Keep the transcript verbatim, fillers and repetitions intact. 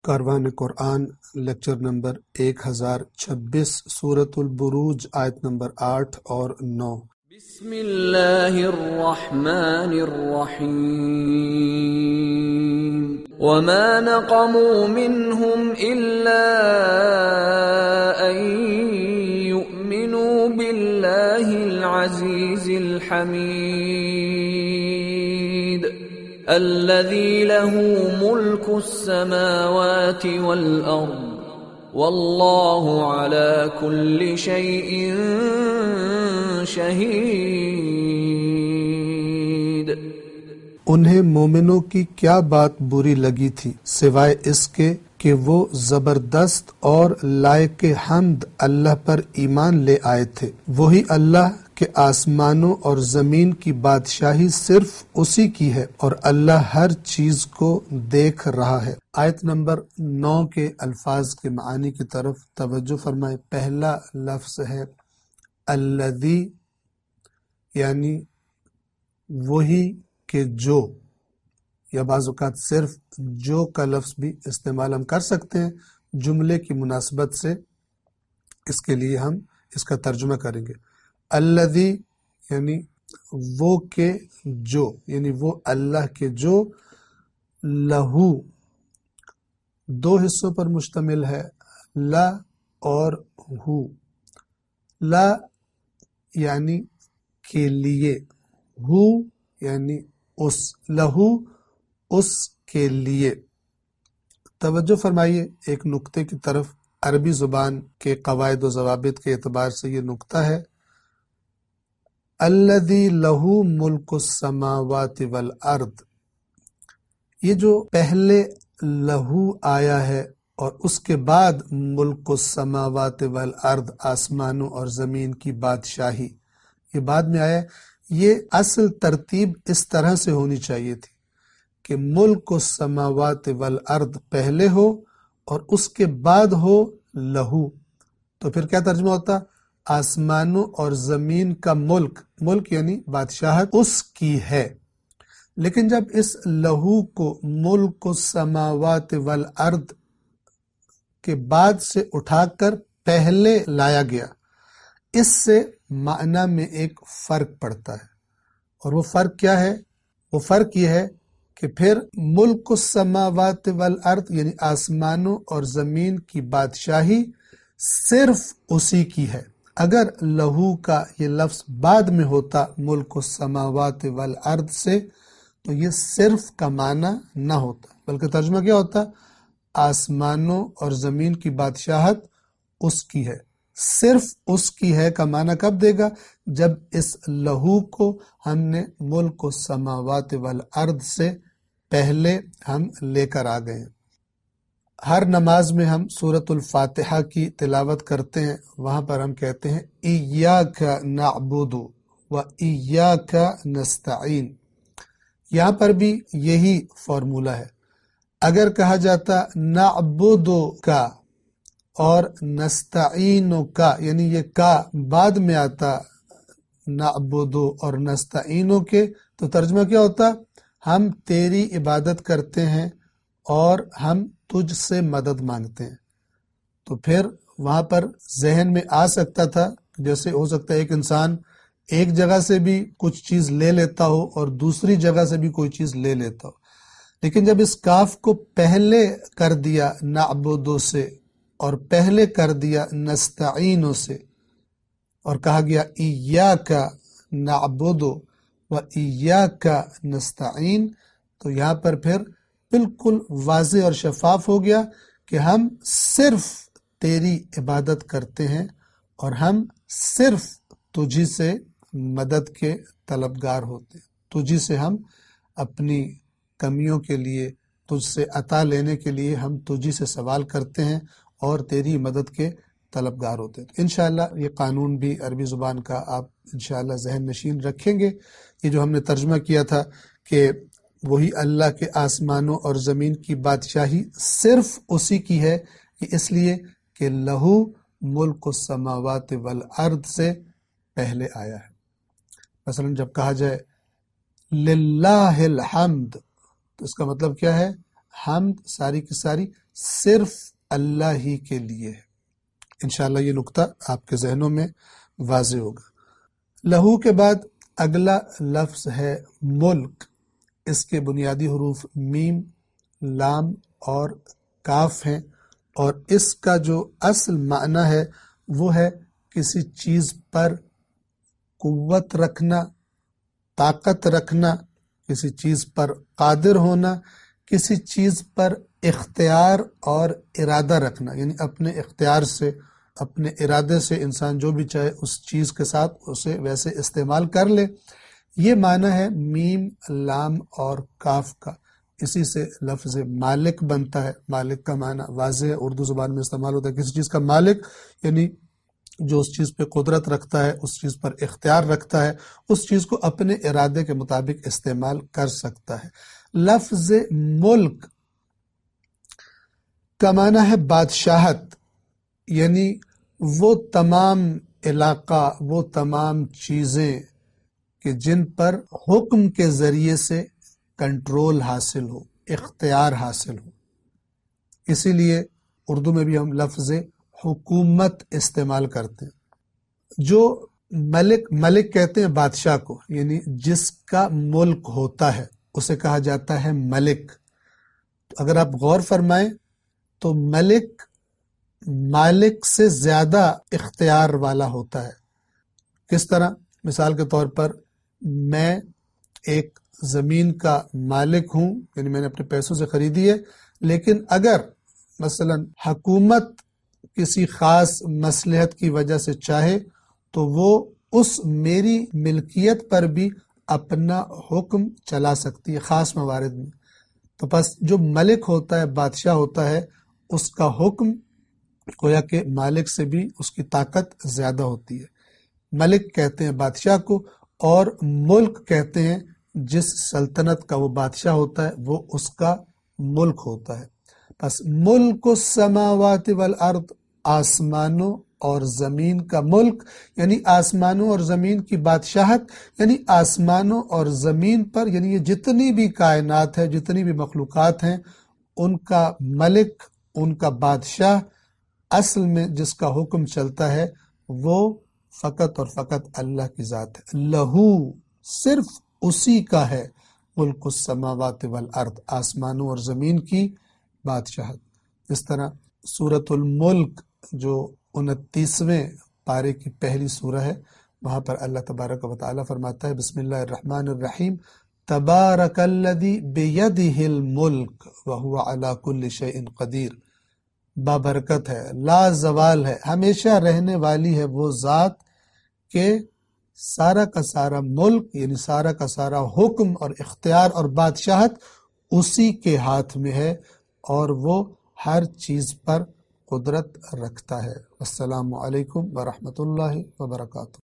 کاروان قرآن lecture number ایک ہزار چھبیس، سورۃ البروج آیت نمبر آٹھ اور نو۔ بسم اللہ الرحمن الرحیم وما نقموا منهم الا ان يؤمنوا باللہ العزیز الحمید الذي له ملك السماوات والأرض والله على كل شيء شهيد۔ انہیں مومنوں کی کیا بات بری لگی تھی سوائے اس کے کہ وہ زبردست اور لائق حمد اللہ پر ایمان لے آئے تھے۔ وہی اللہ کہ آسمانوں اور زمین کی بادشاہی صرف اسی کی ہے اور اللہ ہر چیز کو دیکھ رہا ہے۔ آیت نمبر نو کے الفاظ کے معانی کی طرف توجہ فرمائے۔ پہلا لفظ ہے الذی، یعنی وہی کہ جو، یا بعض اوقات صرف جو کا لفظ بھی استعمال ہم کر سکتے ہیں جملے کی مناسبت سے، اس کے لیے ہم اس کا ترجمہ کریں گے۔ الذی یعنی وہ کہ جو، یعنی وہ اللہ کے جو، لہو دو حصوں پر مشتمل ہے، لا اور ہو۔ لا یعنی کے لیے، ہو یعنی اس، لہو اس کے لیے۔ توجہ فرمائیے ایک نقطے کی طرف، عربی زبان کے قواعد و ضوابط کے اعتبار سے یہ نقطہ ہے، الذی لہ ملک السماوات والارض، یہ جو پہلے لہو آیا ہے اور اس کے بعد ملک السماوات والارض، آسمانوں اور زمین کی بادشاہی، یہ بعد میں آیا ہے۔ یہ اصل ترتیب اس طرح سے ہونی چاہیے تھی کہ ملک السماوات والارض پہلے ہو اور اس کے بعد ہو لہو، تو پھر کیا ترجمہ ہوتا؟ آسمانوں اور زمین کا ملک، ملک یعنی بادشاہت اس کی ہے۔ لیکن جب اس لہو کو ملک السماوات والارض کے بعد سے اٹھا کر پہلے لایا گیا، اس سے معنی میں ایک فرق پڑتا ہے، اور وہ فرق کیا ہے؟ وہ فرق یہ ہے کہ پھر ملک السماوات والارض یعنی آسمانوں اور زمین کی بادشاہی صرف اسی کی ہے۔ اگر لہو کا یہ لفظ بعد میں ہوتا ملک السماوات والارض سے، تو یہ صرف کا معنی نہ ہوتا، بلکہ ترجمہ کیا ہوتا؟ آسمانوں اور زمین کی بادشاہت اس کی ہے، صرف اس کی ہے کا معنی کب دے گا؟ جب اس لہو کو ہم نے ملک السماوات والارض سے پہلے ہم لے کر آ گئے۔ ہر نماز میں ہم سورۃ الفاتحہ کی تلاوت کرتے ہیں، وہاں پر ہم کہتے ہیں ایاک نعبد و ایاک نستعین۔ یہاں پر بھی یہی فارمولہ ہے۔ اگر کہا جاتا نعبد کا اور نستعین کا، یعنی یہ کا بعد میں آتا نعبد اور نستعین کے، تو ترجمہ کیا ہوتا؟ ہم تیری عبادت کرتے ہیں اور ہم تجھ سے مدد مانگتے ہیں۔ تو پھر وہاں پر ذہن میں آ سکتا تھا، جیسے ہو سکتا ہے ایک انسان ایک جگہ سے بھی کچھ چیز لے لیتا ہو اور دوسری جگہ سے بھی کوئی چیز لے لیتا ہو، لیکن جب اس کاف کو پہلے کر دیا نعبدو سے اور پہلے کر دیا نستعینو سے اور کہا گیا ایاک نعبد و ایاک نستعین، تو یہاں پر پھر بالکل واضح اور شفاف ہو گیا کہ ہم صرف تیری عبادت کرتے ہیں اور ہم صرف تجھی سے مدد کے طلبگار ہوتے ہیں، تجھی سے ہم اپنی کمیوں کے لیے، تجھ سے عطا لینے کے لیے ہم تجھی سے سوال کرتے ہیں اور تیری مدد کے طلبگار ہوتے ہیں۔ انشاءاللہ یہ قانون بھی عربی زبان کا آپ انشاءاللہ ذہن نشین رکھیں گے۔ یہ جو ہم نے ترجمہ کیا تھا کہ وہی اللہ کے آسمانوں اور زمین کی بادشاہی صرف اسی کی ہے، یہ اس لیے کہ لہو ملک السماوات والارض سے پہلے آیا ہے۔ مثلا جب کہا جائے للہ الحمد، تو اس کا مطلب کیا ہے؟ حمد ساری کی ساری صرف اللہ ہی کے لیے ہے۔ انشاءاللہ یہ نقطہ آپ کے ذہنوں میں واضح ہوگا۔ لہو کے بعد اگلا لفظ ہے ملک۔ اس کے بنیادی حروف میم، لام اور کاف ہیں، اور اس کا جو اصل معنی ہے وہ ہے کسی چیز پر قوت رکھنا، طاقت رکھنا، کسی چیز پر قادر ہونا، کسی چیز پر اختیار اور ارادہ رکھنا، یعنی اپنے اختیار سے، اپنے ارادے سے انسان جو بھی چاہے اس چیز کے ساتھ اسے ویسے استعمال کر لے۔ یہ معنی ہے میم، لام اور کاف کا۔ اسی سے لفظ مالک بنتا ہے۔ مالک کا معنی واضح ہے، اردو زبان میں استعمال ہوتا ہے۔ کسی چیز کا مالک یعنی جو اس چیز پہ قدرت رکھتا ہے، اس چیز پر اختیار رکھتا ہے، اس چیز کو اپنے ارادے کے مطابق استعمال کر سکتا ہے۔ لفظ ملک کا معنی ہے بادشاہت، یعنی وہ تمام علاقہ، وہ تمام چیزیں کہ جن پر حکم کے ذریعے سے کنٹرول حاصل ہو، اختیار حاصل ہو۔ اسی لیے اردو میں بھی ہم لفظ حکومت استعمال کرتے ہیں۔ جو ملک ملک کہتے ہیں بادشاہ کو، یعنی جس کا ملک ہوتا ہے اسے کہا جاتا ہے ملک۔ اگر آپ غور فرمائیں تو ملک مالک سے زیادہ اختیار والا ہوتا ہے۔ کس طرح؟ مثال کے طور پر میں ایک زمین کا مالک ہوں، یعنی میں نے اپنے پیسوں سے خریدی ہے، لیکن اگر مثلا حکومت کسی خاص مصلحت کی وجہ سے چاہے تو وہ اس میری ملکیت پر بھی اپنا حکم چلا سکتی ہے خاص موارد میں۔ تو بس جو ملک ہوتا ہے، بادشاہ ہوتا ہے، اس کا حکم گویا کہ مالک سے بھی اس کی طاقت زیادہ ہوتی ہے۔ ملک کہتے ہیں بادشاہ کو، اور ملک کہتے ہیں جس سلطنت کا وہ بادشاہ ہوتا ہے وہ اس کا ملک ہوتا ہے۔ بس ملک السماوات والارض، آسمانوں اور زمین کا ملک، یعنی آسمانوں اور زمین کی بادشاہت، یعنی آسمانوں اور زمین پر، یعنی یہ جتنی بھی کائنات ہے، جتنی بھی مخلوقات ہیں، ان کا ملک، ان کا بادشاہ، اصل میں جس کا حکم چلتا ہے وہ فقط اور فقط اللہ کی ذات ہے۔ لہو، صرف اسی کا ہے ملک السماوات والارض، آسمانوں اور زمین کی بادشاہت۔ اس طرح سورۃ الملک جو انتیسویں پارے کی پہلی سورہ ہے، وہاں پر اللہ تبارک و تعالیٰ فرماتا ہے بسم اللہ الرحمن الرحیم، تبارک الذی بیدہ الملک وہو علی کل شیء قدیر۔ بابرکت ہے، لا زوال ہے، ہمیشہ رہنے والی ہے وہ ذات کہ سارا کا سارا ملک، یعنی سارا کا سارا حکم اور اختیار اور بادشاہت اسی کے ہاتھ میں ہے، اور وہ ہر چیز پر قدرت رکھتا ہے۔ السلام علیکم ورحمۃ اللہ وبرکاتہ۔